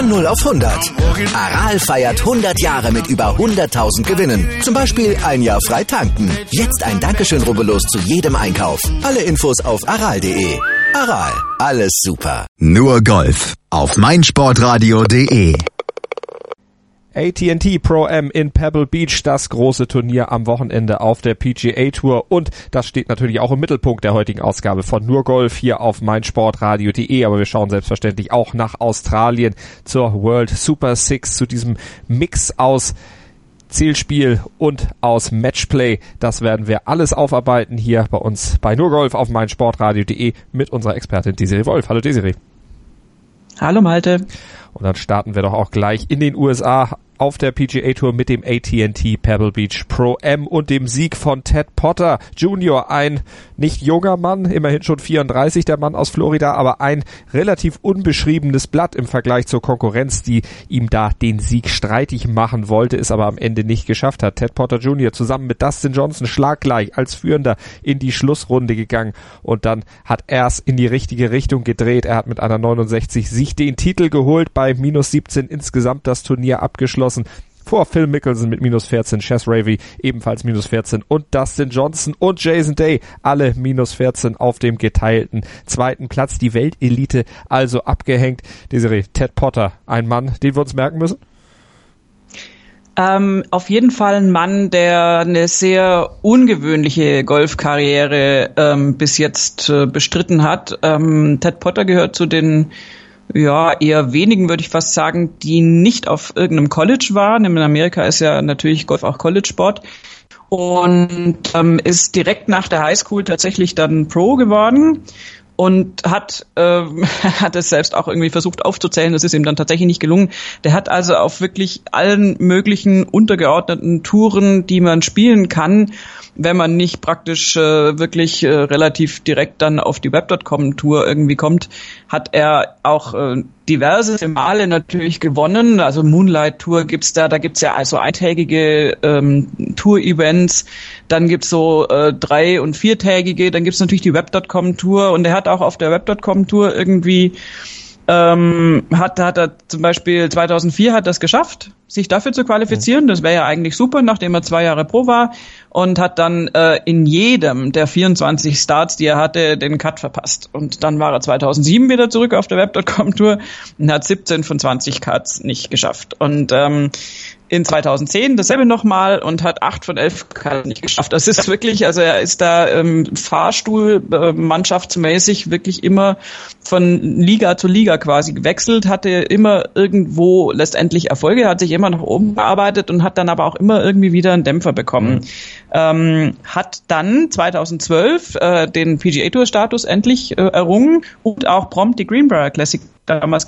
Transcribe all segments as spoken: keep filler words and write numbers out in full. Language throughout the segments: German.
Von null auf hundert. Aral feiert hundert Jahre mit über hunderttausend Gewinnen. Zum Beispiel ein Jahr frei tanken. Jetzt ein Dankeschön, rubbellos zu jedem Einkauf. Alle Infos auf aral punkt de. Aral, alles super. Nur Golf auf meinsportradio punkt de. A T and T Pro-Am in Pebble Beach, das große Turnier am Wochenende auf der P G A Tour, und das steht natürlich auch im Mittelpunkt der heutigen Ausgabe von Nur Golf hier auf meinsportradio punkt de, aber wir schauen selbstverständlich auch nach Australien zur World Super Six, zu diesem Mix aus Zielspiel und aus Matchplay. Das werden wir alles aufarbeiten hier bei uns bei Nur Golf auf meinsportradio punkt de mit unserer Expertin Desiree Wolf. Hallo Desiree. Hallo Malte. Und dann starten wir doch auch gleich in den U S A auf der P G A Tour mit dem A T and T Pebble Beach Pro-Am und dem Sieg von Ted Potter Junior Ein nicht junger Mann, immerhin schon vierunddreißig, der Mann aus Florida, aber ein relativ unbeschriebenes Blatt im Vergleich zur Konkurrenz, die ihm da den Sieg streitig machen wollte, es aber am Ende nicht geschafft hat. Ted Potter Junior zusammen mit Dustin Johnson schlaggleich als Führender in die Schlussrunde gegangen, und dann hat er es in die richtige Richtung gedreht. Er hat mit einer neunundsechzig sich den Titel geholt, bei minus siebzehn insgesamt das Turnier abgeschlossen. Vor Phil Mickelson mit minus vierzehn, Chez Reavie ebenfalls minus vierzehn und Dustin Johnson und Jason Day alle minus vierzehn auf dem geteilten zweiten Platz. Die Weltelite also abgehängt. Desiree, Ted Potter, ein Mann, den wir uns merken müssen? Ähm, auf jeden Fall ein Mann, der eine sehr ungewöhnliche Golfkarriere ähm, bis jetzt äh, bestritten hat. Ähm, Ted Potter gehört zu den ja, eher wenigen, würde ich fast sagen, die nicht auf irgendeinem College waren. In Amerika ist ja natürlich Golf auch College-Sport. Und ähm, ist direkt nach der Highschool tatsächlich dann Pro geworden und hat äh, hat es selbst auch irgendwie versucht aufzuzählen. Das ist ihm dann tatsächlich nicht gelungen. Der hat also auf wirklich allen möglichen untergeordneten Touren, die man spielen kann, wenn man nicht praktisch äh, wirklich äh, relativ direkt dann auf die Web Punkt com Tour irgendwie kommt, hat er auch äh, diverse Male natürlich gewonnen. Also Moonlight Tour gibt's da, da gibt's ja also eintägige ähm, Tour-Events, dann gibt's so äh, drei- und viertägige, dann gibt's natürlich die Web Punkt com Tour, und er hat auch auf der Web Punkt com Tour irgendwie Ähm, hat, hat er zum Beispiel zweitausendvier hat das geschafft, sich dafür zu qualifizieren. Das wäre ja eigentlich super, nachdem er zwei Jahre Pro war, und hat dann äh, in jedem der vierundzwanzig Starts, die er hatte, den Cut verpasst. Und dann war er zweitausendsieben wieder zurück auf der Web Punkt com Tour und hat siebzehn von zwanzig Cuts nicht geschafft. Und ähm, in zweitausendzehn dasselbe nochmal und hat acht von elf Cuts nicht geschafft. Das ist wirklich, also er ist da ähm, Fahrstuhl äh, mannschaftsmäßig wirklich immer von Liga zu Liga quasi gewechselt, hatte immer irgendwo letztendlich Erfolge, hat sich immer nach oben gearbeitet und hat dann aber auch immer irgendwie wieder einen Dämpfer bekommen. Mhm. Ähm, hat dann zweitausendzwölf äh, den P G A Tour Status endlich äh, errungen und auch prompt die Greenbrier Classic damals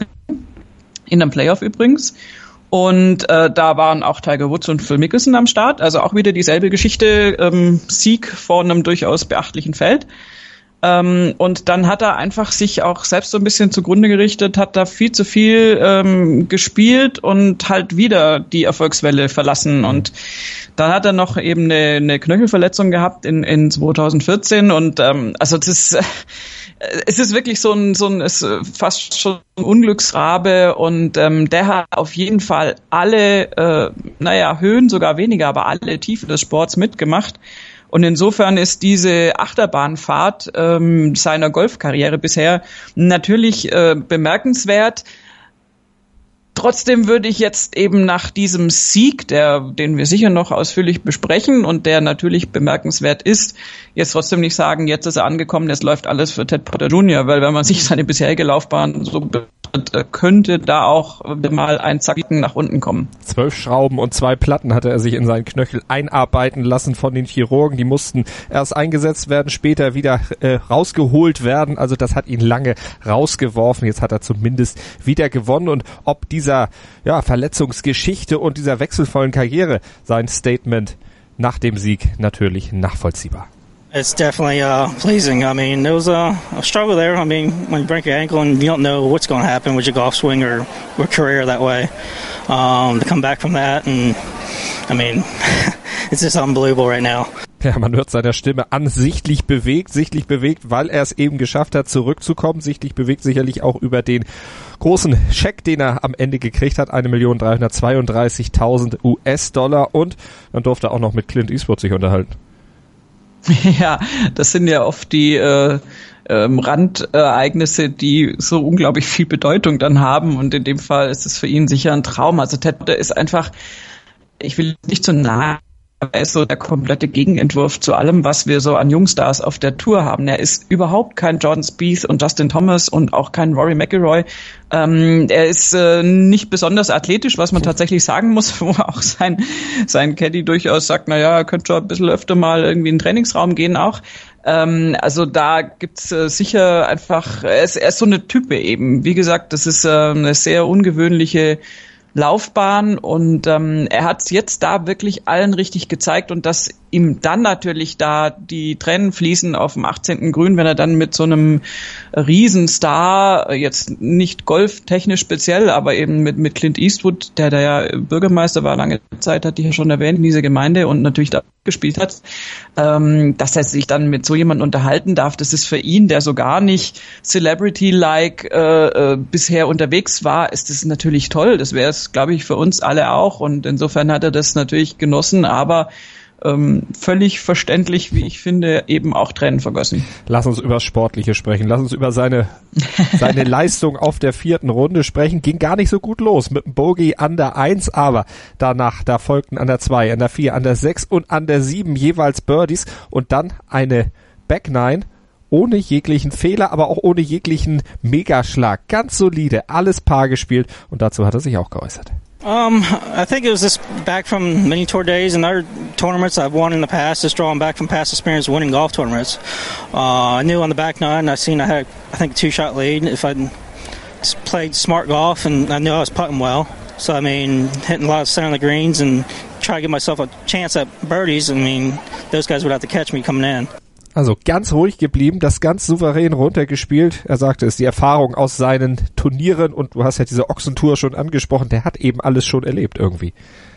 in einem Playoff übrigens. Und äh, da waren auch Tiger Woods und Phil Mickelson am Start, also auch wieder dieselbe Geschichte, ähm, Sieg vor einem durchaus beachtlichen Feld. Ähm, und dann hat er einfach sich auch selbst so ein bisschen zugrunde gerichtet, hat da viel zu viel ähm, gespielt und halt wieder die Erfolgswelle verlassen. Und dann hat er noch eben eine, eine Knöchelverletzung gehabt in, in zweitausendvierzehn, und ähm, also das ist... Es ist wirklich so ein, so ein, ist fast schon ein Unglücksrabe, und ähm, der hat auf jeden Fall alle, äh, naja, Höhen sogar weniger, aber alle Tiefen des Sports mitgemacht. Und insofern ist diese Achterbahnfahrt ähm, seiner Golfkarriere bisher natürlich äh, bemerkenswert. Trotzdem würde ich jetzt eben nach diesem Sieg, der, den wir sicher noch ausführlich besprechen und der natürlich bemerkenswert ist, jetzt trotzdem nicht sagen, jetzt ist er angekommen, jetzt läuft alles für Ted Potter Junior, weil wenn man sich seine bisherige Laufbahn so betrachtet, könnte da auch mal ein Zacken nach unten kommen. Zwölf Schrauben und zwei Platten hatte er sich in seinen Knöchel einarbeiten lassen von den Chirurgen. Die mussten erst eingesetzt werden, später wieder äh, rausgeholt werden. Also das hat ihn lange rausgeworfen. Jetzt hat er zumindest wieder gewonnen. Und ob dieser ja, Verletzungsgeschichte und dieser wechselvollen Karriere sein Statement nach dem Sieg natürlich nachvollziehbar. It's definitely uh, pleasing. I mean, there was a, a struggle there. I mean, when you break your ankle and you don't know what's going to happen with your golf swing or, or career that way, um, to come back from that, and I mean, it's just unbelievable right now. Ja, man hört seiner Stimme an, sichtlich bewegt, sichtlich bewegt, weil er es eben geschafft hat, zurückzukommen. Sichtlich bewegt sicherlich auch über den großen Scheck, den er am Ende gekriegt hat, eine Million dreihundertzweiunddreißigtausend U S-Dollar. Und dann durfte er auch noch mit Clint Eastwood sich unterhalten. Ja, das sind ja oft die äh, ähm, Randereignisse, die so unglaublich viel Bedeutung dann haben. Und in dem Fall ist es für ihn sicher ein Traum. Also Ted Potter ist einfach, ich will nicht zu nahe, er ist so der komplette Gegenentwurf zu allem, was wir so an Jungstars auf der Tour haben. Er ist überhaupt kein Jordan Spieth und Justin Thomas und auch kein Rory McIlroy. Ähm, er ist äh, nicht besonders athletisch, was man tatsächlich sagen muss, wo auch sein sein Caddy durchaus sagt, na ja, er könnte schon ein bisschen öfter mal irgendwie in den Trainingsraum gehen auch. Ähm, also da gibt's äh, sicher einfach, er ist, er ist so eine Type eben. Wie gesagt, das ist äh, eine sehr ungewöhnliche Laufbahn und ähm, er hat es jetzt da wirklich allen richtig gezeigt und dass ihm dann natürlich da die Tränen fließen auf dem achtzehnten Grün, wenn er dann mit so einem Riesenstar, jetzt nicht golftechnisch speziell, aber eben mit mit Clint Eastwood, der da ja Bürgermeister war lange Zeit, hatte ich ja schon erwähnt, in dieser Gemeinde und natürlich da gespielt hat, ähm, dass er sich dann mit so jemandem unterhalten darf, das ist für ihn, der so gar nicht Celebrity-like äh, äh, bisher unterwegs war, ist das natürlich toll. Das wäre es, glaube ich, für uns alle auch und insofern hat er das natürlich genossen, aber ähm, völlig verständlich, wie ich finde, eben auch Tränen vergossen. Lass uns über das Sportliche sprechen. Lass uns über seine seine Leistung auf der vierten Runde sprechen. Ging gar nicht so gut los mit dem Bogey an der eins, aber danach, da folgten an der zwei, an der vier, an der sechs und an der sieben jeweils Birdies und dann eine Back Nine ohne jeglichen Fehler, aber auch ohne jeglichen Megaschlag. Ganz solide, alles Paar gespielt und dazu hat er sich auch geäußert. Um, I think it was just back from mini tour days and other tournaments I've won in the past, just drawing back from past experience winning golf tournaments. Uh, I knew on the back nine, I seen I had, I think, a two-shot lead if I'd played smart golf, and I knew I was putting well. So, I mean, hitting a lot of center on the greens and try to give myself a chance at birdies. I mean, those guys would have to catch me coming in. Also ganz ruhig geblieben, das ganz souverän runtergespielt. Er sagte es, die Erfahrung aus seinen Turnieren und du hast ja diese Ochsentour schon angesprochen, der hat eben alles schon erlebt irgendwie.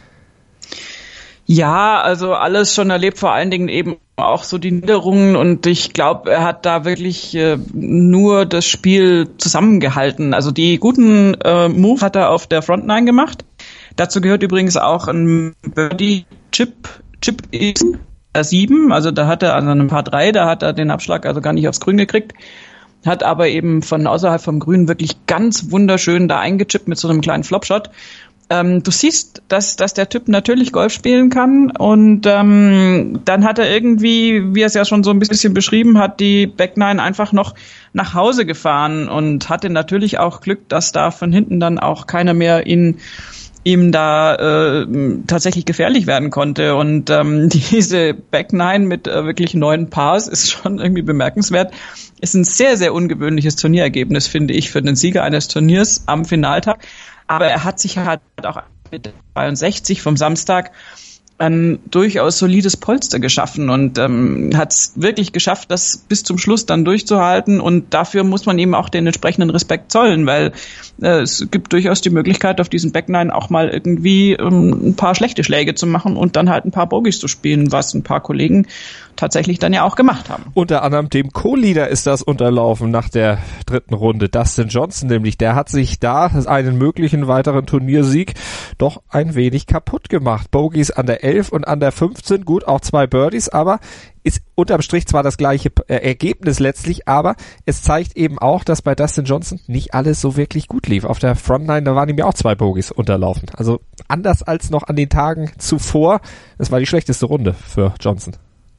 Ja, also alles schon erlebt, vor allen Dingen eben auch so die Niederungen und ich glaube, er hat da wirklich äh, nur das Spiel zusammengehalten. Also die guten äh, Move hat er auf der Front Nine gemacht. Dazu gehört übrigens auch ein Birdie Chip, Chip sieben, also da hat er an einem Paar drei, da hat er den Abschlag also gar nicht aufs Grün gekriegt, hat aber eben von außerhalb vom Grün wirklich ganz wunderschön da eingechippt mit so einem kleinen Flopshot. Ähm, du siehst, dass, dass der Typ natürlich Golf spielen kann und ähm, dann hat er irgendwie, wie er es ja schon so ein bisschen beschrieben hat, die Back Nine einfach noch nach Hause gefahren und hatte natürlich auch Glück, dass da von hinten dann auch keiner mehr ihn ihm da äh, tatsächlich gefährlich werden konnte und ähm, diese Back Nine mit äh, wirklich neun Pars ist schon irgendwie bemerkenswert. Ist ein sehr, sehr ungewöhnliches Turnierergebnis, finde ich, für den Sieger eines Turniers am Finaltag. Aber er hat sich halt auch mit zweiundsechzig vom Samstag ein durchaus solides Polster geschaffen und ähm, hat es wirklich geschafft, das bis zum Schluss dann durchzuhalten und dafür muss man ihm auch den entsprechenden Respekt zollen, weil äh, es gibt durchaus die Möglichkeit, auf diesen Back Nine auch mal irgendwie ähm, ein paar schlechte Schläge zu machen und dann halt ein paar Bogies zu spielen, was ein paar Kollegen tatsächlich dann ja auch gemacht haben. Unter anderem dem Co-Leader ist das unterlaufen nach der dritten Runde, Dustin Johnson nämlich, der hat sich da einen möglichen weiteren Turniersieg doch ein wenig kaputt gemacht. Bogies an der elf und an der fünfzehn, gut, auch zwei Birdies, aber ist unterm Strich zwar das gleiche äh, Ergebnis letztlich, aber es zeigt eben auch, dass bei Dustin Johnson nicht alles so wirklich gut lief. Auf der Frontline, da waren ihm ja auch zwei Bogies unterlaufen. Also anders als noch an den Tagen zuvor, das war die schlechteste Runde für Johnson.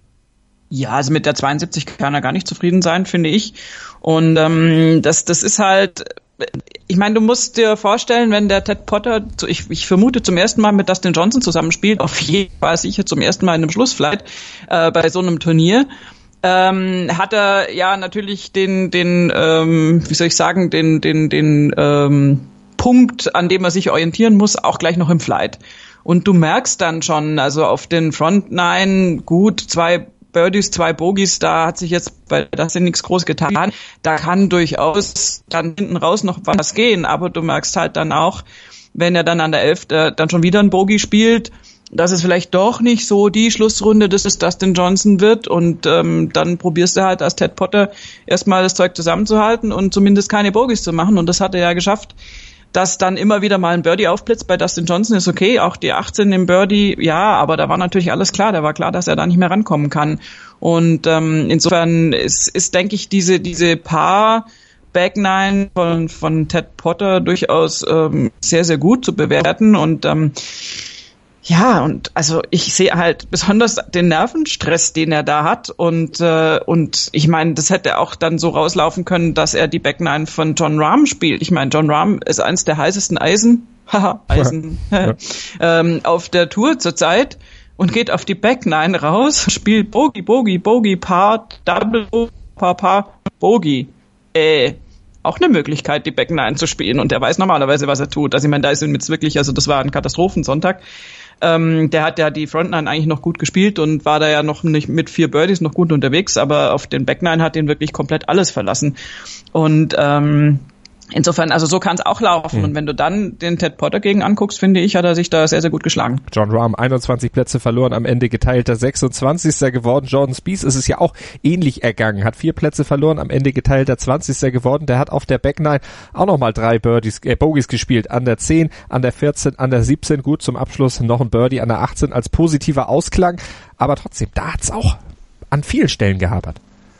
Ja, also mit der zweiundsiebzig kann er gar nicht zufrieden sein, finde ich. Und ähm, das, das ist halt, ich meine, du musst dir vorstellen, wenn der Ted Potter, ich, ich vermute zum ersten Mal mit Dustin Johnson zusammenspielt, auf jeden Fall sicher zum ersten Mal in einem Schlussflight äh, bei so einem Turnier, ähm, hat er ja natürlich den, den, ähm, wie soll ich sagen, den, den, den ähm, Punkt, an dem er sich orientieren muss, auch gleich noch im Flight. Und du merkst dann schon, also auf den Front Nine, gut, zwei Birdies, zwei Bogies, da hat sich jetzt bei das ja nichts groß getan. Da kann durchaus dann hinten raus noch was gehen, aber du merkst halt dann auch, wenn er dann an der elf äh, dann schon wieder ein Bogie spielt dass es vielleicht doch nicht so die Schlussrunde des Dustin Johnson wird und ähm, dann probierst du halt als Ted Potter erstmal das Zeug zusammenzuhalten und zumindest keine Bogies zu machen und das hat er ja geschafft. Dass dann immer wieder mal ein Birdie aufblitzt bei Dustin Johnson ist okay, auch die achtzehn im Birdie, ja, aber da war natürlich alles klar, da war klar, dass er da nicht mehr rankommen kann und ähm, insofern ist, ist denke ich, diese diese Paar Back Nine von, von Ted Potter durchaus ähm, sehr, sehr gut zu bewerten und ähm, ja, und also ich sehe halt besonders den Nervenstress, den er da hat und äh, und ich meine, das hätte auch dann so rauslaufen können, dass er die Back Nine von Jon Rahm spielt. Ich meine, Jon Rahm ist eins der heißesten Eisen, haha, Eisen, ja. ähm, auf der Tour zurzeit und geht auf die Back Nine raus, spielt Bogey, Bogey, Bogey, Par, Double, Par, Par, Bogey. Äh, auch eine Möglichkeit, die Back Nine zu spielen und er weiß normalerweise, was er tut. Also ich meine, da ist ihm jetzt wirklich, also das war ein Katastrophensonntag. Ähm, der hat ja die Front Nine eigentlich noch gut gespielt und war da ja noch nicht mit vier Birdies noch gut unterwegs, aber auf den Back Nine hat ihn wirklich komplett alles verlassen. Und ähm, insofern, also so kann es auch laufen. Mhm. Und wenn du dann den Ted Potter gegen anguckst, finde ich, hat er sich da sehr, sehr gut geschlagen. Jon Rahm, einundzwanzig Plätze verloren, am Ende geteilter sechsundzwanzigster geworden. Jordan Spieth ist es ja auch ähnlich ergangen, hat vier Plätze verloren, am Ende geteilter zwanzigster geworden. Der hat auf der Back Nine auch nochmal drei Birdies, äh, Bogies gespielt, an der zehn, an der vierzehn, an der siebzehn. Gut, zum Abschluss noch ein Birdie an der achtzehn als positiver Ausklang. Aber trotzdem, da hat's auch an vielen Stellen gehapert.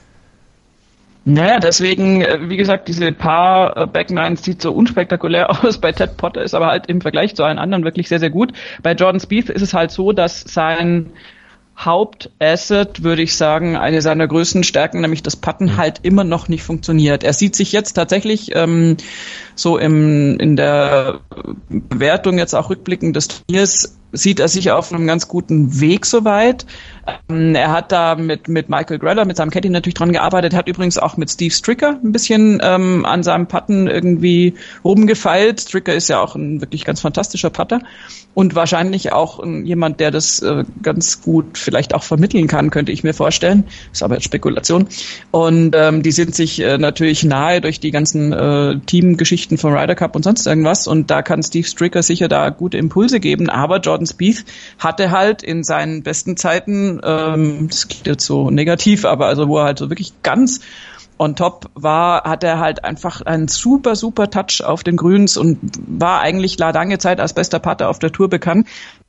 Naja, deswegen, wie gesagt, diese paar Back Nines sieht so unspektakulär aus. Bei Ted Potter ist aber halt im Vergleich zu allen anderen wirklich sehr, sehr gut. Bei Jordan Spieth ist es halt so, dass sein Hauptasset, würde ich sagen, eine seiner größten Stärken, nämlich das Putten, halt immer noch nicht funktioniert. Er sieht sich jetzt tatsächlich ähm, so im in der Bewertung jetzt auch rückblickend des Turniers, sieht er sich auf einem ganz guten Weg soweit. Ähm, er hat da mit mit Michael Greller, mit seinem Caddy natürlich dran gearbeitet, hat übrigens auch mit Steve Stricker ein bisschen ähm, an seinem Putten irgendwie rumgefeilt. Stricker ist ja auch ein wirklich ganz fantastischer Putter und wahrscheinlich auch äh, jemand, der das äh, ganz gut vielleicht auch vermitteln kann, könnte ich mir vorstellen. Ist aber jetzt Spekulation. Und ähm, die sind sich äh, natürlich nahe durch die ganzen äh, Teamgeschichten vom Ryder Cup und sonst irgendwas und da kann Steve Stricker sicher da gute Impulse geben, aber Jordan Spieth hatte halt in seinen besten Zeiten, ähm, das klingt jetzt so negativ, aber also wo er halt so wirklich ganz on top war, hat er halt einfach einen super, super Touch auf den Grüns und war eigentlich lange Zeit als bester Putter auf der Tour bekannt.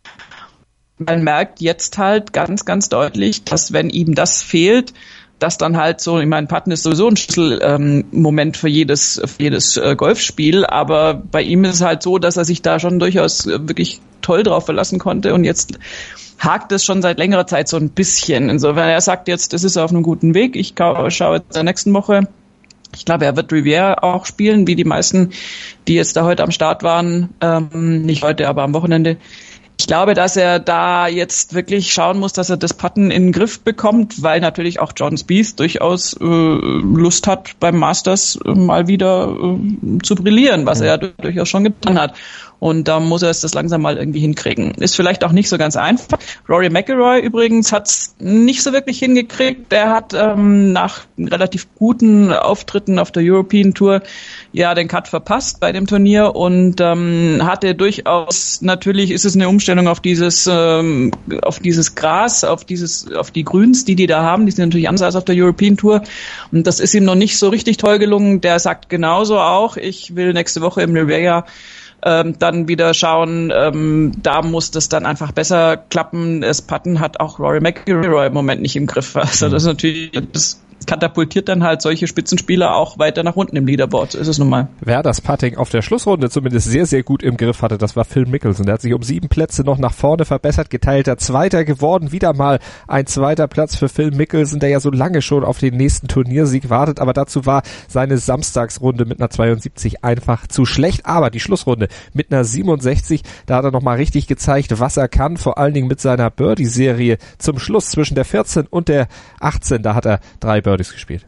Man merkt jetzt halt ganz, ganz deutlich, dass wenn ihm das fehlt, dass dann halt so, ich meine, Putten ist sowieso ein Schlüsselmoment ähm, für jedes, für jedes äh, Golfspiel, aber bei ihm ist es halt so, dass er sich da schon durchaus äh, wirklich toll drauf verlassen konnte und jetzt hakt es schon seit längerer Zeit so ein bisschen. Insofern, er sagt jetzt, das ist auf einem guten Weg. Ich schaue jetzt in der nächsten Woche. Ich glaube, er wird Riviera auch spielen, wie die meisten, die jetzt da heute am Start waren. Ähm, nicht heute, aber am Wochenende. Ich glaube, dass er da jetzt wirklich schauen muss, dass er das Putten in den Griff bekommt, weil natürlich auch Jordan Spieth durchaus äh, Lust hat, beim Masters äh, mal wieder äh, zu brillieren, was er durchaus schon getan hat. Und da muss er es das langsam mal irgendwie hinkriegen. Ist vielleicht auch nicht so ganz einfach. Rory McIlroy übrigens hat es nicht so wirklich hingekriegt. Der hat ähm, nach relativ guten Auftritten auf der European Tour ja den Cut verpasst bei dem Turnier und ähm, hatte durchaus, natürlich ist es eine Umstellung auf dieses ähm, auf dieses Gras, auf dieses auf die Grüns, die die da haben. Die sind natürlich anders als auf der European Tour. Und das ist ihm noch nicht so richtig toll gelungen. Der sagt genauso auch, ich will nächste Woche im Riviera Ähm, dann wieder schauen, ähm, da muss das dann einfach besser klappen. Das Putten hat auch Rory McIlroy im Moment nicht im Griff. Also das ist natürlich, das katapultiert dann halt solche Spitzenspieler auch weiter nach unten im Leaderboard. So ist es nun mal. Wer das Putting auf der Schlussrunde zumindest sehr, sehr gut im Griff hatte, das war Phil Mickelson. Der hat sich um sieben Plätze noch nach vorne verbessert, geteilter Zweiter geworden. Wieder mal ein zweiter Platz für Phil Mickelson, der ja so lange schon auf den nächsten Turniersieg wartet. Aber dazu war seine Samstagsrunde mit einer zweiundsiebzig einfach zu schlecht. Aber die Schlussrunde mit einer siebenundsechzig, da hat er nochmal richtig gezeigt, was er kann. Vor allen Dingen mit seiner Birdie-Serie zum Schluss zwischen der vierzehn und der achtzehn. Da hat er drei Birdies gespielt.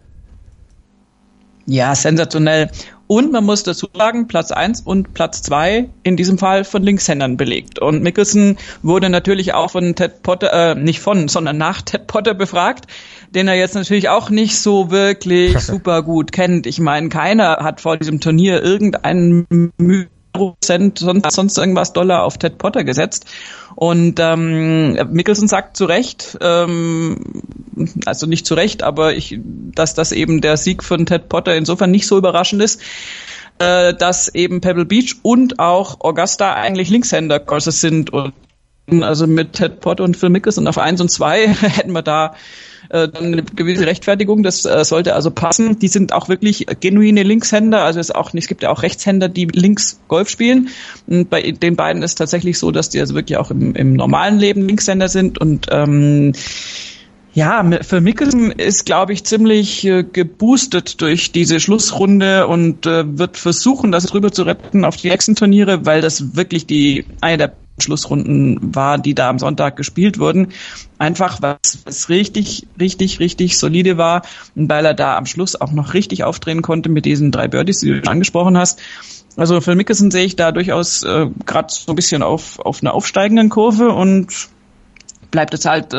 Ja, sensationell. Und man muss dazu sagen, Platz eins und Platz zwei in diesem Fall von Linkshändern belegt. Und Mickelson wurde natürlich auch von Ted Potter, äh, nicht von, sondern nach Ted Potter befragt, den er jetzt natürlich auch nicht so wirklich super gut kennt. Ich meine, keiner hat vor diesem Turnier irgendeinen Mühe Prozent sonst, sonst irgendwas Dollar auf Ted Potter gesetzt. Und ähm, Mickelson sagt zu Recht, ähm, also nicht zu Recht, aber ich, dass das eben der Sieg von Ted Potter insofern nicht so überraschend ist, äh, dass eben Pebble Beach und auch Augusta eigentlich Linkshänder-Courses sind. Und also mit Ted Potter und Phil Mickelson auf eins und zwei hätten wir da äh, dann eine gewisse Rechtfertigung, das äh, sollte also passen. Die sind auch wirklich genuine Linkshänder, also es auch nicht, es gibt ja auch Rechtshänder, die links Golf spielen. Und bei den beiden ist tatsächlich so, dass die also wirklich auch im, im normalen Leben Linkshänder sind. Und ähm, ja, für Mickelson ist, glaube ich, ziemlich äh, geboostet durch diese Schlussrunde und äh, wird versuchen, das rüber zu retten auf die nächsten Turniere, weil das wirklich die eine der Schlussrunden war, die da am Sonntag gespielt wurden. Einfach, weil es richtig, richtig, richtig solide war und weil er da am Schluss auch noch richtig aufdrehen konnte mit diesen drei Birdies, die du schon angesprochen hast. Also für Mickelson sehe ich da durchaus äh, gerade so ein bisschen auf, auf einer aufsteigenden Kurve und bleibt es halt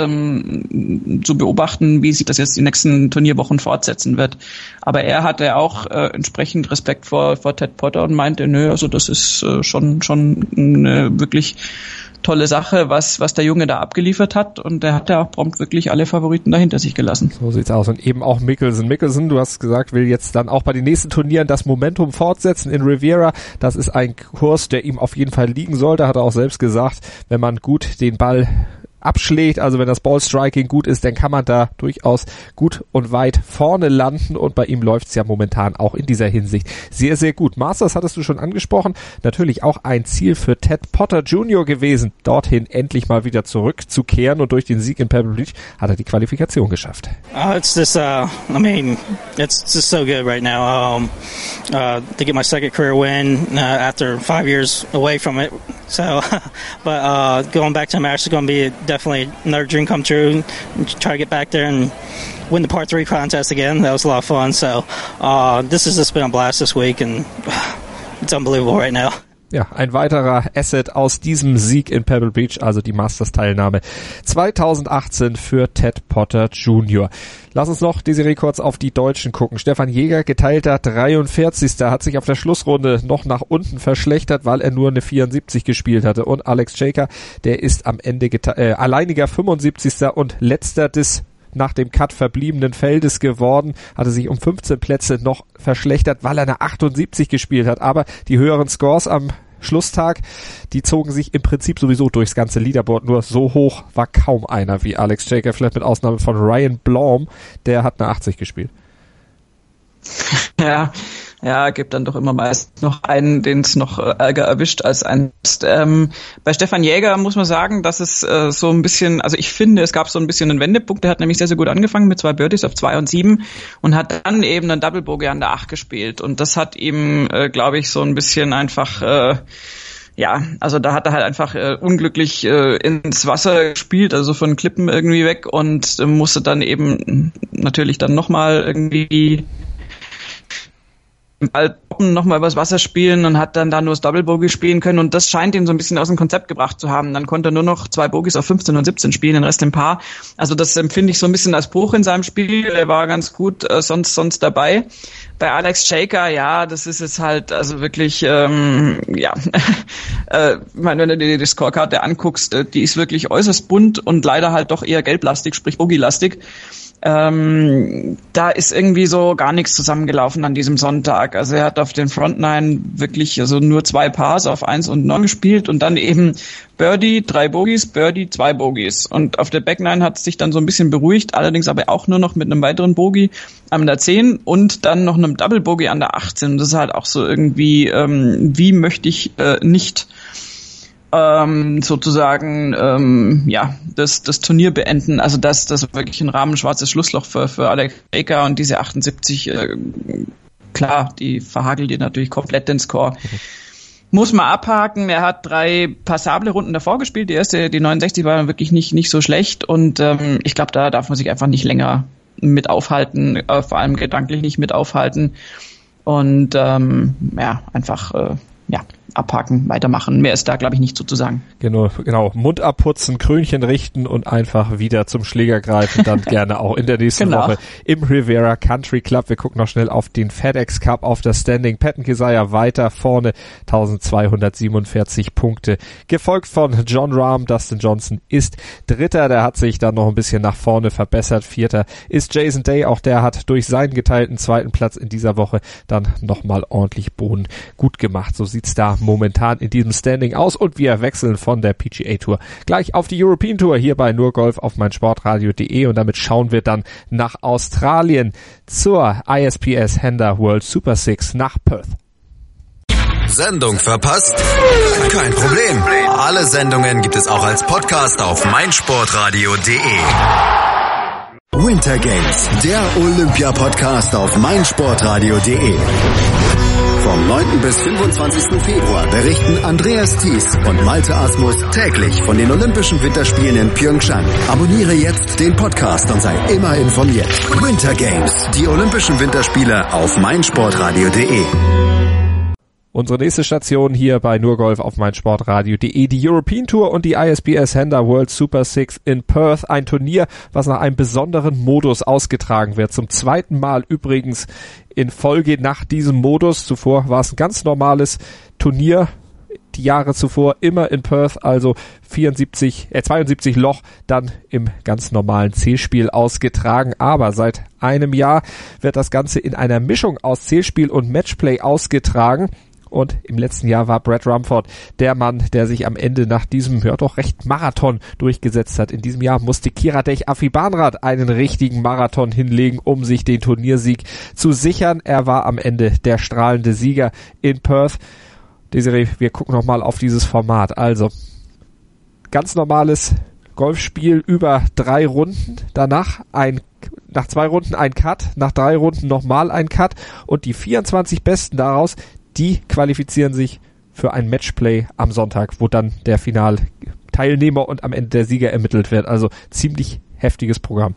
ähm, zu beobachten, wie sich das jetzt die nächsten Turnierwochen fortsetzen wird. Aber er hatte auch äh, entsprechend Respekt vor, vor Ted Potter und meinte, nö, also das ist äh, schon schon eine wirklich tolle Sache, was was der Junge da abgeliefert hat. Und er hat ja auch prompt wirklich alle Favoriten dahinter sich gelassen. So sieht's aus. Und eben auch Mickelson. Mickelson, du hast gesagt, will jetzt dann auch bei den nächsten Turnieren das Momentum fortsetzen in Riviera. Das ist ein Kurs, der ihm auf jeden Fall liegen sollte, hat er auch selbst gesagt. Wenn man gut den Ball abschlägt, also wenn das Ballstriking gut ist, dann kann man da durchaus gut und weit vorne landen und bei ihm läuft es ja momentan auch in dieser Hinsicht sehr, sehr gut. Masters hattest du schon angesprochen, natürlich auch ein Ziel für Ted Potter Junior gewesen, dorthin endlich mal wieder zurückzukehren und durch den Sieg in Pebble Beach hat er die Qualifikation geschafft. Uh, it's just, uh, I mean, it's just so good right now um, uh, to get my second career win uh, after five years away from it. So, but uh, going back to the Masters is going to be definitely another dream come true. Try to get back there and win the par three contest again. That was a lot of fun. So, uh, this has just been a blast this week, and it's unbelievable right now. Ja, ein weiterer Asset aus diesem Sieg in Pebble Beach, also die Masters-Teilnahme zwanzig achtzehn für Ted Potter Junior Lass uns noch, Desiree, kurz auf die Deutschen gucken. Stefan Jäger, geteilter dreiundvierzigster hat sich auf der Schlussrunde noch nach unten verschlechtert, weil er nur eine vierundsiebzig gespielt hatte. Und Alex Jaker, der ist am Ende gete- äh, alleiniger fünfundsiebzigster und letzter des nach dem Cut verbliebenen Feldes geworden, hatte sich um fünfzehn Plätze noch verschlechtert, weil er eine achtundsiebzig gespielt hat. Aber die höheren Scores am Schlusstag, die zogen sich im Prinzip sowieso durchs ganze Leaderboard. Nur so hoch war kaum einer wie Alex Jaker, vielleicht mit Ausnahme von Ryan Blom, der hat eine achtzig gespielt. Ja, ja, gibt dann doch immer meist noch einen, den es noch äh, ärger erwischt als ein. Ähm, bei Stefan Jäger muss man sagen, dass es äh, so ein bisschen, also ich finde, es gab so ein bisschen einen Wendepunkt. Der hat nämlich sehr, sehr gut angefangen mit zwei Birdies auf zwei und sieben und hat dann eben einen Double Bogey an der acht gespielt. Und das hat ihm, äh, glaube ich, so ein bisschen einfach, äh, ja, also da hat er halt einfach äh, unglücklich äh, ins Wasser gespielt, also von Klippen irgendwie weg und äh, musste dann eben natürlich dann nochmal irgendwie Ball nochmal übers Wasser spielen und hat dann da nur das Double Bogey spielen können und das scheint ihn so ein bisschen aus dem Konzept gebracht zu haben. Dann konnte er nur noch zwei Bogies auf fünfzehn und siebzehn spielen, den Rest im Paar. Also das empfinde ich so ein bisschen als Bruch in seinem Spiel. Er war ganz gut äh, sonst sonst dabei. Bei Alex Jaker, ja, das ist jetzt halt also wirklich, ähm, ja, äh, ich meine, wenn du dir die Scorekarte anguckst, äh, die ist wirklich äußerst bunt und leider halt doch eher gelblastig, sprich Bogey-lastig. Ähm, da ist irgendwie so gar nichts zusammengelaufen an diesem Sonntag. Also er hat auf den Front Nine wirklich also nur zwei Pars auf eins und neun gespielt und dann eben Birdie, drei Bogies, Birdie, zwei Bogies. Und auf der Back Nine hat es sich dann so ein bisschen beruhigt, allerdings aber auch nur noch mit einem weiteren Bogie an der zehn und dann noch einem Double Bogey an der achtzehn. Und das ist halt auch so irgendwie, ähm, wie möchte ich äh, nicht Ähm, sozusagen ähm, ja das das Turnier beenden, also das das wirklich ein rahmenschwarzes Schlussloch für für Alex Jaker und diese achtundsiebzig, äh, klar, die verhagelt dir natürlich komplett den Score. Mhm. Muss man abhaken, er hat drei passable Runden davor gespielt, die erste, die neunundsechzig war wirklich nicht nicht so schlecht und ähm, ich glaube, da darf man sich einfach nicht länger mit aufhalten, äh, vor allem gedanklich nicht mit aufhalten und ähm, ja, einfach äh, ja, abhaken, weitermachen. Mehr ist da, glaube ich, nicht so zu sagen. Genau, genau. Mund abputzen, Krönchen richten und einfach wieder zum Schläger greifen, dann gerne auch in der nächsten genau. Woche im Riviera Country Club. Wir gucken noch schnell auf den FedEx Cup, auf das Standing. Patton Kizzire weiter vorne, eintausendzweihundertsiebenundvierzig Punkte, gefolgt von Jon Rahm. Dustin Johnson ist Dritter, der hat sich dann noch ein bisschen nach vorne verbessert. Vierter ist Jason Day, auch der hat durch seinen geteilten zweiten Platz in dieser Woche dann nochmal ordentlich Boden gut gemacht. So sieht's da momentan in diesem Standing aus und wir wechseln von der P G A Tour gleich auf die European Tour hier bei nur Golf auf meinsportradio punkt de und damit schauen wir dann nach Australien zur I S P S Honda World Super Six nach Perth. Sendung verpasst? Kein Problem. Alle Sendungen gibt es auch als Podcast auf meinsportradio punkt de. Winter Games, der Olympia-Podcast auf meinsportradio punkt de. Vom neunten bis fünfundzwanzigsten Februar berichten Andreas Thies und Malte Asmus täglich von den Olympischen Winterspielen in Pyeongchang. Abonniere jetzt den Podcast und sei immer informiert. Winter Games, die Olympischen Winterspiele auf meinsportradio punkt de. Unsere nächste Station hier bei nur Golf auf meinsportradio punkt de, die European Tour und die I S P S Honda World Super Six in Perth. Ein Turnier, was nach einem besonderen Modus ausgetragen wird. Zum zweiten Mal übrigens in Folge nach diesem Modus. Zuvor war es ein ganz normales Turnier. Die Jahre zuvor immer in Perth, also vierundsiebzig, äh zweiundsiebzig Loch, dann im ganz normalen Zählspiel ausgetragen. Aber seit einem Jahr wird das Ganze in einer Mischung aus Zählspiel und Matchplay ausgetragen. Und im letzten Jahr war Brad Rumford der Mann, der sich am Ende nach diesem, ja doch recht Marathon durchgesetzt hat. In diesem Jahr musste Kiradech Aphibarnrat einen richtigen Marathon hinlegen, um sich den Turniersieg zu sichern. Er war am Ende der strahlende Sieger in Perth. Desiree, wir gucken nochmal auf dieses Format. Also, ganz normales Golfspiel über drei Runden. Danach ein nach zwei Runden ein Cut, nach drei Runden nochmal ein Cut. Und die vierundzwanzig Besten daraus, die qualifizieren sich für ein Matchplay am Sonntag, wo dann der Finalteilnehmer und am Ende der Sieger ermittelt wird. Also ziemlich heftiges Programm.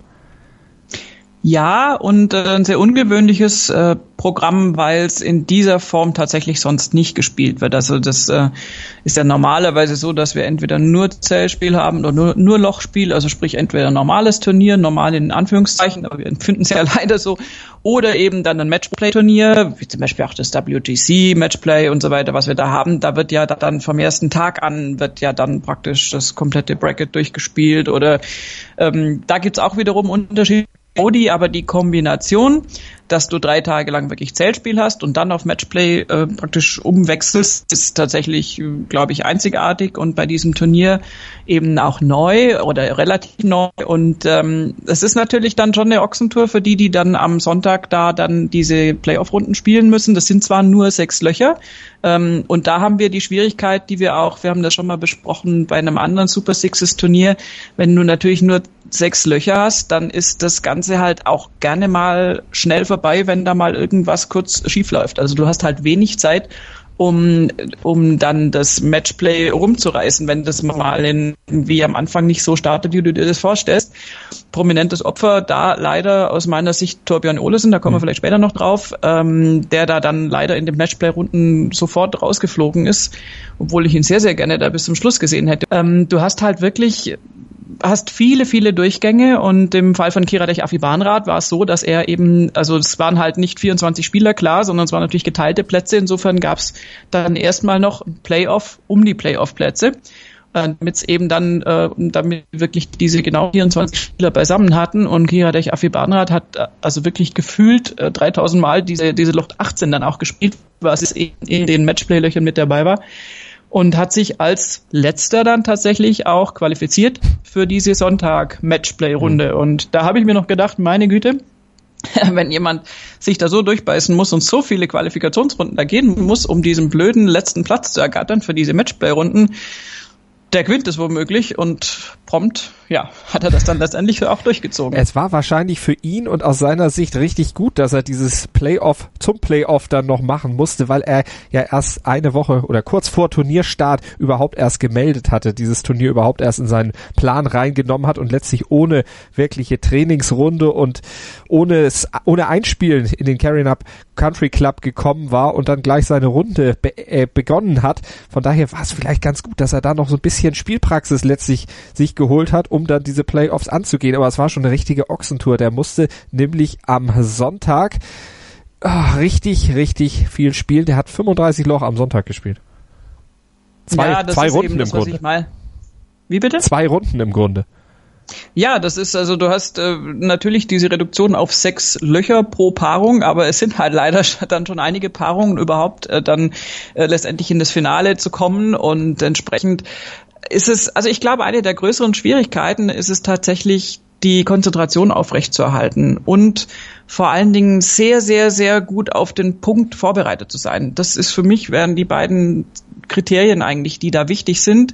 Ja, und äh, ein sehr ungewöhnliches äh, Programm, weil es in dieser Form tatsächlich sonst nicht gespielt wird. Also das äh, ist ja normalerweise so, dass wir entweder nur Zählspiel haben oder nur, nur Lochspiel, also sprich entweder ein normales Turnier, normal in Anführungszeichen, aber wir empfinden es ja leider so, oder eben dann ein Matchplay-Turnier, wie zum Beispiel auch das W G C, Matchplay und so weiter, was wir da haben. Da wird ja dann vom ersten Tag an, wird ja dann praktisch das komplette Bracket durchgespielt oder ähm, da gibt's auch wiederum Unterschiede. Aber die Kombination, dass du drei Tage lang wirklich Zählspiel hast und dann auf Matchplay äh, praktisch umwechselst, ist tatsächlich, glaube ich, einzigartig und bei diesem Turnier eben auch neu oder relativ neu. Und ähm, es ist natürlich dann schon eine Ochsentour für die, die dann am Sonntag da dann diese Playoff-Runden spielen müssen. Das sind zwar nur sechs Löcher ähm, und da haben wir die Schwierigkeit, die wir auch, wir haben das schon mal besprochen bei einem anderen Super Sixes Turnier, wenn du natürlich nur sechs Löcher hast, dann ist das Ganze halt auch gerne mal schnell vorbei, wenn da mal irgendwas kurz schief läuft. Also du hast halt wenig Zeit, um um dann das Matchplay rumzureißen, wenn das mal in, wie am Anfang nicht so startet, wie du dir das vorstellst. Prominentes Opfer da leider aus meiner Sicht Thorbjörn Olesen, da kommen wir vielleicht später noch drauf, ähm, der da dann leider in den Matchplay-Runden sofort rausgeflogen ist, obwohl ich ihn sehr, sehr gerne da bis zum Schluss gesehen hätte. Ähm, du hast halt wirklich hast viele, viele Durchgänge und im Fall von Kiradech Aphibarnrat war es so, dass er eben, also es waren halt nicht vierundzwanzig Spieler, klar, sondern es waren natürlich geteilte Plätze. Insofern gab es dann erstmal noch Playoff um die Playoff-Plätze, damit es eben dann, äh, damit wirklich diese genau vierundzwanzig Spieler beisammen hatten und Kiradech Aphibarnrat hat äh, also wirklich gefühlt äh, dreitausend Mal diese, diese Loch achtzehn dann auch gespielt, was in, in den Matchplay-Löchern mit dabei war. Und hat sich als letzter dann tatsächlich auch qualifiziert für diese Sonntag-Matchplay-Runde. Mhm. Und da habe ich mir noch gedacht, meine Güte, wenn jemand sich da so durchbeißen muss und so viele Qualifikationsrunden da gehen muss, um diesen blöden letzten Platz zu ergattern für diese Matchplay-Runden, der gewinnt es womöglich. Und prompt, ja, hat er das dann letztendlich auch durchgezogen. Es war wahrscheinlich für ihn und aus seiner Sicht richtig gut, dass er dieses Playoff zum Playoff dann noch machen musste, weil er ja erst eine Woche oder kurz vor Turnierstart überhaupt erst gemeldet hatte, dieses Turnier überhaupt erst in seinen Plan reingenommen hat und letztlich ohne wirkliche Trainingsrunde und ohne, ohne Einspielen in den Carrying Up Country Club gekommen war und dann gleich seine Runde be- äh, begonnen hat. Von daher war es vielleicht ganz gut, dass er da noch so ein bisschen Spielpraxis letztlich sich geholt hat, um dann diese Playoffs anzugehen. Aber es war schon eine richtige Ochsentour. Der musste nämlich am Sonntag oh, richtig, richtig viel spielen. Der hat fünfunddreißig Loch am Sonntag gespielt. Zwei, ja, das zwei ist Runden eben das, im was Grunde. Ich mal. Wie bitte? Zwei Runden im Grunde. Ja, das ist, also du hast äh, natürlich diese Reduktion auf sechs Löcher pro Paarung, aber es sind halt leider dann schon einige Paarungen überhaupt äh, dann äh, letztendlich in das Finale zu kommen und entsprechend ist es, also ich glaube, eine der größeren Schwierigkeiten ist es tatsächlich, die Konzentration aufrechtzuerhalten und vor allen Dingen sehr, sehr, sehr gut auf den Punkt vorbereitet zu sein. Das ist für mich, wären die beiden Kriterien eigentlich, die da wichtig sind.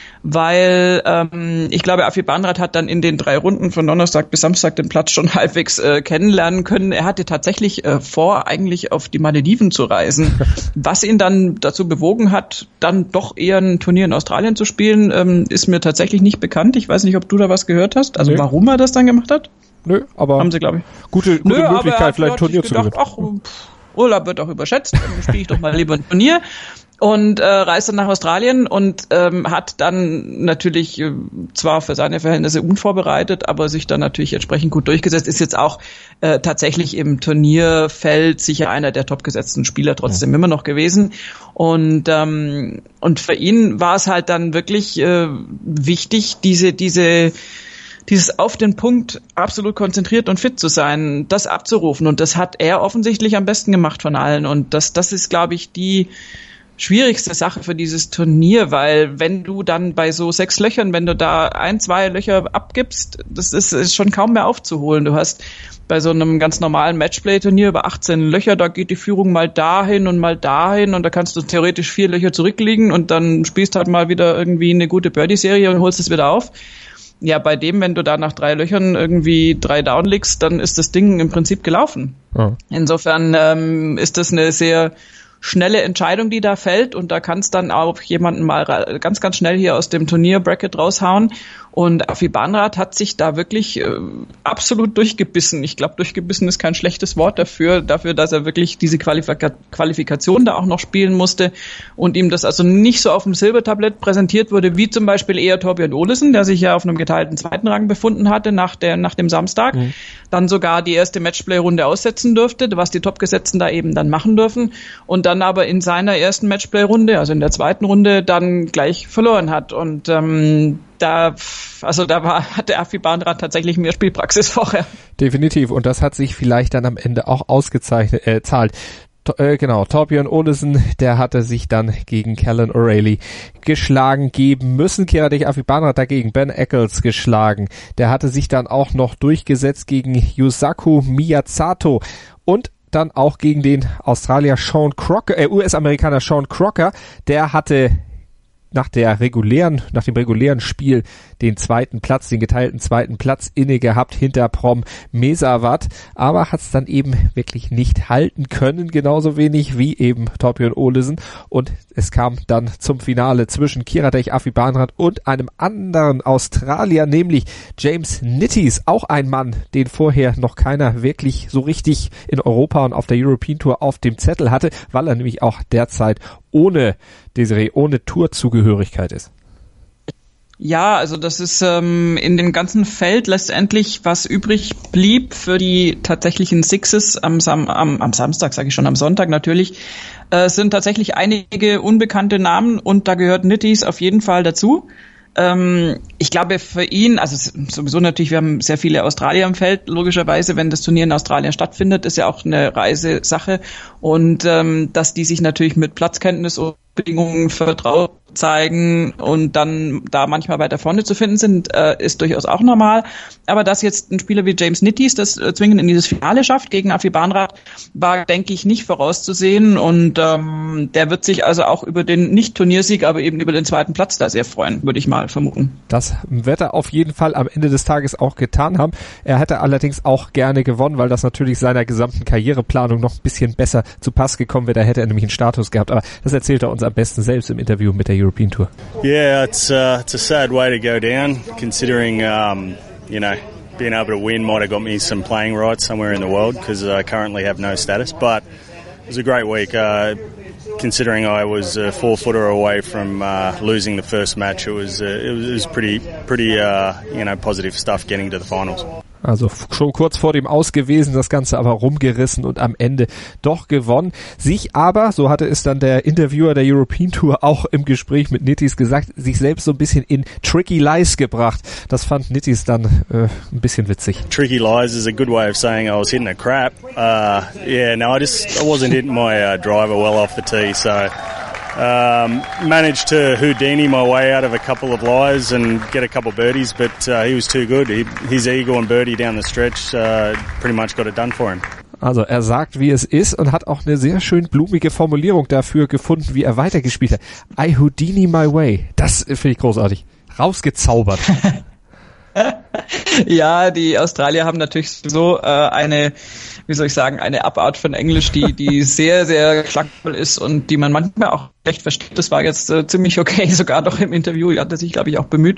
Weil ähm, ich glaube, Afi Banrat hat dann in den drei Runden von Donnerstag bis Samstag den Platz schon halbwegs äh, kennenlernen können. Er hatte tatsächlich äh, vor, eigentlich auf die Malediven zu reisen, was ihn dann dazu bewogen hat, dann doch eher ein Turnier in Australien zu spielen, ähm, ist mir tatsächlich nicht bekannt. Ich weiß nicht, ob du da was gehört hast, also nee. Warum er das dann gemacht hat? Nö, aber haben sie, glaube ich. Gute, gute Nö, Möglichkeit, vielleicht ein Turnier zu gewinnen. Ach, Urlaub wird auch überschätzt, dann spiele ich doch mal lieber ein Turnier. Und äh, reist dann nach Australien und ähm, hat dann natürlich äh, zwar für seine Verhältnisse unvorbereitet, aber sich dann natürlich entsprechend gut durchgesetzt. Ist jetzt auch äh, tatsächlich im Turnierfeld sicher einer der topgesetzten Spieler trotzdem ja. immer noch gewesen. Und ähm, und für ihn war es halt dann wirklich äh, wichtig, diese diese dieses auf den Punkt absolut konzentriert und fit zu sein, das abzurufen. Und das hat er offensichtlich am besten gemacht von allen. Und das das ist, glaube ich, die schwierigste Sache für dieses Turnier, weil wenn du dann bei so sechs Löchern, wenn du da ein, zwei Löcher abgibst, das ist, ist schon kaum mehr aufzuholen. Du hast bei so einem ganz normalen Matchplay-Turnier über achtzehn Löcher, da geht die Führung mal dahin und mal dahin und da kannst du theoretisch vier Löcher zurückliegen und dann spielst halt mal wieder irgendwie eine gute Birdie-Serie und holst es wieder auf. Ja, bei dem, wenn du da nach drei Löchern irgendwie drei down liegst, dann ist das Ding im Prinzip gelaufen. Ja. Insofern ähm, ist das eine sehr schnelle Entscheidung, die da fällt und da kannst dann auch jemanden mal ganz, ganz schnell hier aus dem Turnier-Bracket raushauen und Afi Banrat hat sich da wirklich äh, absolut durchgebissen. Ich glaube, durchgebissen ist kein schlechtes Wort dafür, dafür, dass er wirklich diese Qualifika- Qualifikation da auch noch spielen musste und ihm das also nicht so auf dem Silbertablett präsentiert wurde, wie zum Beispiel eher Thorbjørn Olesen, der sich ja auf einem geteilten zweiten Rang befunden hatte nach der nach dem Samstag, mhm. dann sogar die erste Matchplay-Runde aussetzen durfte, was die Topgesetzten da eben dann machen dürfen und dann aber in seiner ersten Matchplay-Runde, also in der zweiten Runde, dann gleich verloren hat und ähm, da, also da war, hat der Afi Banrat tatsächlich mehr Spielpraxis vorher. Definitiv. Und das hat sich vielleicht dann am Ende auch ausgezeichnet, äh, zahlt. To, äh, genau, Thorbjørn Olesen, der hatte sich dann gegen Callan O'Reilly geschlagen geben müssen. Kiradech Afi Banrat dagegen Ben Eccles geschlagen. Der hatte sich dann auch noch durchgesetzt gegen Yusaku Miyazato und dann auch gegen den Australier Sean Crocker, äh, U S-Amerikaner Sean Crocker. Der hatte nach der regulären, nach dem regulären Spiel den zweiten Platz, den geteilten zweiten Platz inne gehabt hinter Prom Mesawat, aber hat es dann eben wirklich nicht halten können, genauso wenig wie eben Thorbjørn Olesen und es kam dann zum Finale zwischen Kiradech Afi Banrat und einem anderen Australier, nämlich James Nitties, auch ein Mann, den vorher noch keiner wirklich so richtig in Europa und auf der European Tour auf dem Zettel hatte, weil er nämlich auch derzeit ohne Desiree, ohne Tourzugehörigkeit ist. Ja, also das ist ähm, in dem ganzen Feld letztendlich, was übrig blieb für die tatsächlichen Sixes am, Sam- am, am Samstag, sage ich schon, am Sonntag natürlich, äh, sind tatsächlich einige unbekannte Namen und da gehört Nitties auf jeden Fall dazu. Ähm, ich glaube für ihn, also sowieso natürlich, wir haben sehr viele Australier im Feld, logischerweise, wenn das Turnier in Australien stattfindet, ist ja auch eine Reisesache und ähm, dass die sich natürlich mit Platzkenntnis und Bedingungen vertraut zeigen und dann da manchmal weiter vorne zu finden sind, äh, ist durchaus auch normal. Aber dass jetzt ein Spieler wie James Nitties das äh, zwingend in dieses Finale schafft gegen Afi Banrad, war, denke ich, nicht vorauszusehen. Und ähm, der wird sich also auch über den Nicht-Turniersieg, aber eben über den zweiten Platz da sehr freuen, würde ich mal vermuten. Das wird er auf jeden Fall am Ende des Tages auch getan haben. Er hätte allerdings auch gerne gewonnen, weil das natürlich seiner gesamten Karriereplanung noch ein bisschen besser zu Pass gekommen wäre. Da hätte er nämlich einen Status gehabt. Aber das erzählt er uns am besten selbst im Interview mit der European Tour. Yeah, it's uh, it's a sad way to go down, considering um, you know, being able to win might have got me some playing rights somewhere in the world because I currently have no status. But it was a great week, uh, considering I was a four footer away from uh, losing the first match. It was uh, it was, it was pretty pretty uh, you know, positive stuff getting to the finals. Also schon kurz vor dem Aus gewesen, das Ganze aber rumgerissen und am Ende doch gewonnen. Sich aber, so hatte es dann der Interviewer der European Tour auch im Gespräch mit Nitties gesagt, sich selbst so ein bisschen in Tricky Lies gebracht. Das fand Nitties dann äh, ein bisschen witzig. Tricky Lies is a good way of saying I was hitting a crap. Uh, yeah, no, I just I wasn't hitting my uh, driver well off the tee, so Um, managed to Houdini my way out of a couple of lies and get a couple of birdies, but uh, he was too good. He, his eagle and birdie down the stretch uh, pretty much got it done for him. Also er sagt, wie es ist und hat auch eine sehr schön blumige Formulierung dafür gefunden, wie er weitergespielt hat. I Houdini my way. Das finde ich großartig. Rausgezaubert. Ja, die Australier haben natürlich so äh, eine, wie soll ich sagen, eine Abart von Englisch, die die sehr, sehr schlagvoll ist und die man manchmal auch schlecht versteht. Das war jetzt äh, ziemlich okay, sogar doch im Interview. Er hatte sich, glaube ich, auch bemüht.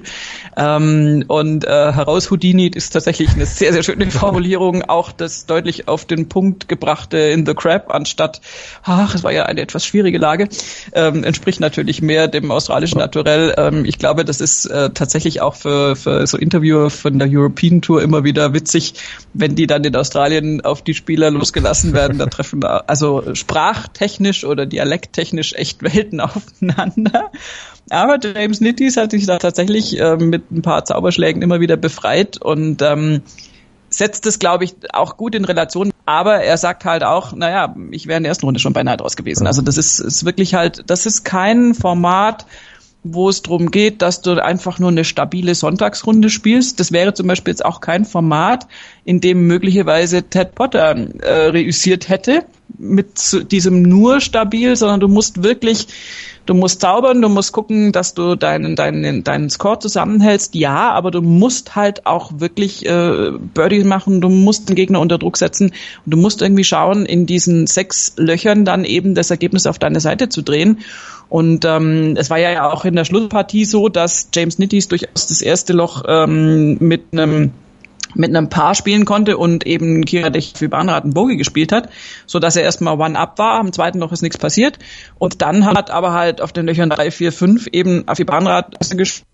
Ähm, und äh, heraus Houdini ist tatsächlich eine sehr, sehr schöne Formulierung. Auch das deutlich auf den Punkt gebrachte in the crap, anstatt, ach, es war ja eine etwas schwierige Lage, ähm, entspricht natürlich mehr dem australischen Naturell. Ähm, ich glaube, das ist äh, tatsächlich auch für, für so Interviewer von der European Tour immer wieder witzig, wenn die dann in Australien auf die Spieler losgelassen werden. Da treffen da also sprachtechnisch oder dialekttechnisch echt Welten aufeinander. Aber James Nitties hat sich da tatsächlich äh, mit ein paar Zauberschlägen immer wieder befreit und ähm, setzt es, glaube ich, auch gut in Relation. Aber er sagt halt auch, naja, ich wäre in der ersten Runde schon beinahe draus gewesen. Also das ist, ist wirklich halt, das ist kein Format, wo es darum geht, dass du einfach nur eine stabile Sonntagsrunde spielst. Das wäre zum Beispiel jetzt auch kein Format, in dem möglicherweise Ted Potter äh, reüssiert hätte mit diesem nur stabil, sondern du musst wirklich, du musst zaubern, du musst gucken, dass du deinen deinen deinen Score zusammenhältst, ja, aber du musst halt auch wirklich äh, Birdies machen, du musst den Gegner unter Druck setzen und du musst irgendwie schauen, in diesen sechs Löchern dann eben das Ergebnis auf deine Seite zu drehen. Und ähm, es war ja auch in der Schlusspartie so, dass James Nitties durchaus das erste Loch ähm, mit einem mit einem Paar spielen konnte und eben Kiradech für Banrad einen Bogey gespielt hat, so dass er erstmal One-Up war, am zweiten Loch ist nichts passiert und dann hat aber halt auf den Löchern drei, vier, fünf eben Afi Banrad gespielt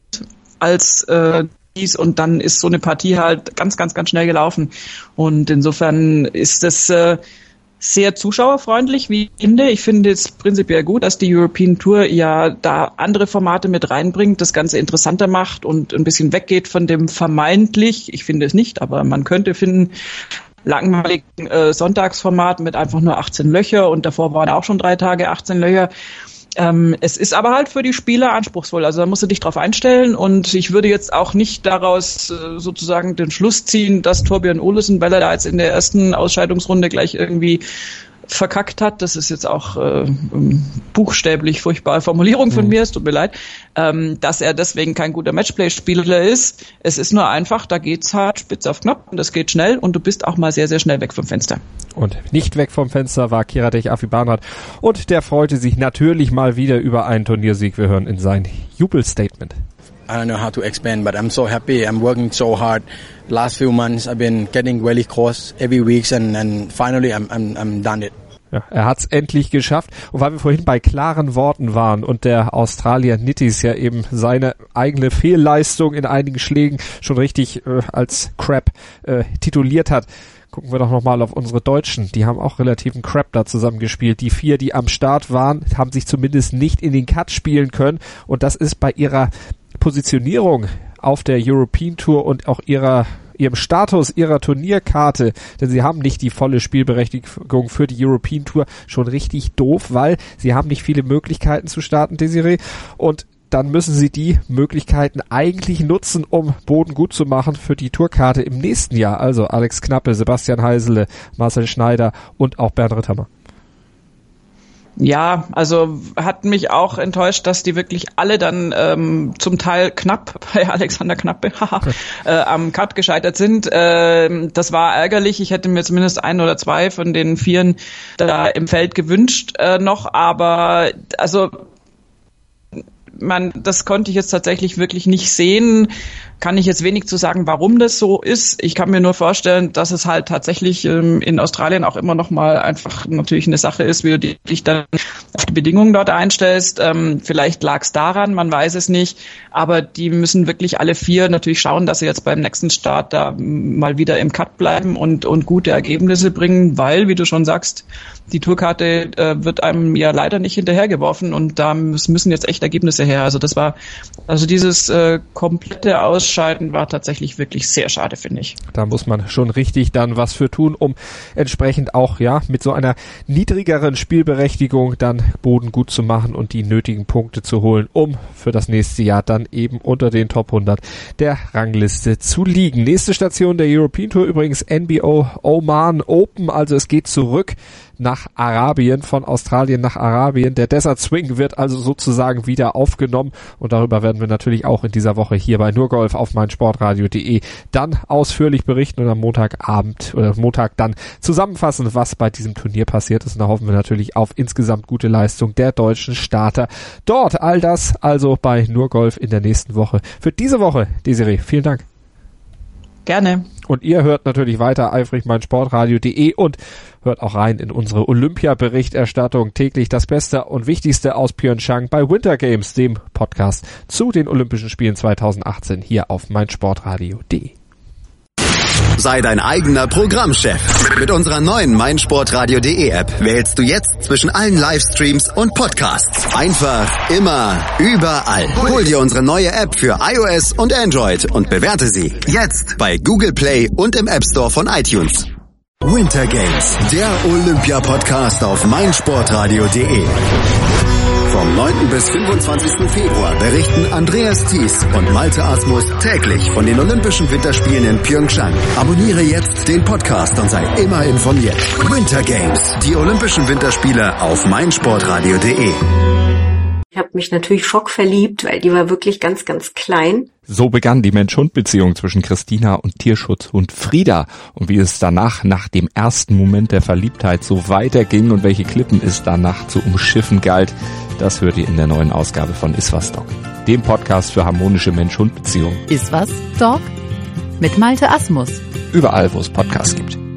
als äh, dies und dann ist so eine Partie halt ganz, ganz, ganz schnell gelaufen und insofern ist es äh, sehr zuschauerfreundlich, wie ich finde. Ich finde es prinzipiell gut, dass die European Tour ja da andere Formate mit reinbringt, das Ganze interessanter macht und ein bisschen weggeht von dem vermeintlich, ich finde es nicht, aber man könnte finden, langweiligen äh, Sonntagsformat mit einfach nur achtzehn Löcher und davor waren auch schon drei Tage achtzehn Löcher. Ähm, es ist aber halt für die Spieler anspruchsvoll, also da musst du dich drauf einstellen und ich würde jetzt auch nicht daraus äh, sozusagen den Schluss ziehen, dass Thorbjörn Olesen, weil er da jetzt in der ersten Ausscheidungsrunde gleich irgendwie verkackt hat, das ist jetzt auch äh, buchstäblich furchtbare Formulierung von mhm. mir, es tut mir leid, ähm, dass er deswegen kein guter Matchplay-Spieler ist. Es ist nur einfach, da geht's halt spitz auf Knopf und das geht schnell und du bist auch mal sehr, sehr schnell weg vom Fenster. Und nicht weg vom Fenster war Kiradech Afi Banrad und der freute sich natürlich mal wieder über einen Turniersieg. Wir hören in sein Jubelstatement. I don't know how to explain, but I'm so happy. I'm working so hard. Last few months, I've been getting really close every week, and, and finally, I'm, I'm, I'm done it. Ja, er hat's endlich geschafft. Und weil wir vorhin bei klaren Worten waren und der Australier Nitties ja eben seine eigene Fehlleistung in einigen Schlägen schon richtig äh, als Crap äh, tituliert hat, gucken wir doch nochmal auf unsere Deutschen. Die haben auch relativen Crap da zusammengespielt. Die vier, die am Start waren, haben sich zumindest nicht in den Cut spielen können. Und das ist bei ihrer Positionierung auf der European Tour und auch ihrer ihrem Status, ihrer Turnierkarte, denn sie haben nicht die volle Spielberechtigung für die European Tour, schon richtig doof, weil sie haben nicht viele Möglichkeiten zu starten, Desiree, und dann müssen sie die Möglichkeiten eigentlich nutzen, um Boden gut zu machen für die Tourkarte im nächsten Jahr. Also Alex Knappe, Sebastian Heisele, Marcel Schneider und auch Bernd Ritthammer. Ja, also hat mich auch enttäuscht, dass die wirklich alle dann ähm, zum Teil knapp bei Alexander Knappe äh, am Cut gescheitert sind. Ähm, das war ärgerlich. Ich hätte mir zumindest ein oder zwei von den Vieren da im Feld gewünscht äh, noch, aber also man, das konnte ich jetzt tatsächlich wirklich nicht sehen. Kann ich jetzt wenig zu sagen, warum das so ist. Ich kann mir nur vorstellen, dass es halt tatsächlich ähm, in Australien auch immer noch mal einfach natürlich eine Sache ist, wie du dich dann auf die Bedingungen dort einstellst. Ähm, vielleicht lag es daran, man weiß es nicht. Aber die müssen wirklich alle vier natürlich schauen, dass sie jetzt beim nächsten Start da mal wieder im Cut bleiben und, und gute Ergebnisse bringen, weil, wie du schon sagst, die Tourkarte äh, wird einem ja leider nicht hinterhergeworfen und da müssen jetzt echt Ergebnisse her. Also das war, also dieses äh, komplette Ausscheiden war tatsächlich wirklich sehr schade, finde ich. Da muss man schon richtig dann was für tun, um entsprechend auch ja mit so einer niedrigeren Spielberechtigung dann Boden gut zu machen und die nötigen Punkte zu holen, um für das nächste Jahr dann eben unter den Top hundert der Rangliste zu liegen. Nächste Station der European Tour übrigens N B O Oman Open, also es geht zurück nach Arabien, von Australien nach Arabien. Der Desert Swing wird also sozusagen wieder aufgenommen und darüber werden wir natürlich auch in dieser Woche hier bei Nur Golf auf meinsportradio punkt de dann ausführlich berichten und am Montagabend oder Montag dann zusammenfassen, was bei diesem Turnier passiert ist. Und da hoffen wir natürlich auf insgesamt gute Leistung der deutschen Starter dort. All das also bei Nur Golf in der nächsten Woche. Für diese Woche, Desiree, vielen Dank. Gerne. Und ihr hört natürlich weiter eifrig meinsportradio punkt de und hört auch rein in unsere Olympia-Berichterstattung. Täglich das Beste und Wichtigste aus Pyeongchang bei Winter Games, dem Podcast zu den Olympischen Spielen zweitausendachtzehn hier auf meinsportradio punkt de. Sei dein eigener Programmchef. Mit unserer neuen meinsportradio punkt de App wählst du jetzt zwischen allen Livestreams und Podcasts. Einfach, immer, überall. Hol dir unsere neue App für iOS und Android und bewerte sie jetzt bei Google Play und im App Store von iTunes. Winter Games, der Olympia-Podcast auf meinsportradio punkt de. Vom neunten bis fünfundzwanzigsten Februar berichten Andreas Thies und Malte Asmus täglich von den Olympischen Winterspielen in Pyeongchang. Abonniere jetzt den Podcast und sei immer informiert. Winter Games, die Olympischen Winterspiele auf meinsportradio punkt de. Ich habe mich natürlich schockverliebt, weil die war wirklich ganz, ganz klein. So begann die Mensch-Hund-Beziehung zwischen Christina und Tierschutzhund Frieda. Und wie es danach, nach dem ersten Moment der Verliebtheit, so weiterging und welche Klippen es danach zu umschiffen galt, das hört ihr in der neuen Ausgabe von Iswas Dog, dem Podcast für harmonische Mensch-Hund-Beziehungen. Iswas Dog mit Malte Asmus. Überall, wo es Podcasts gibt.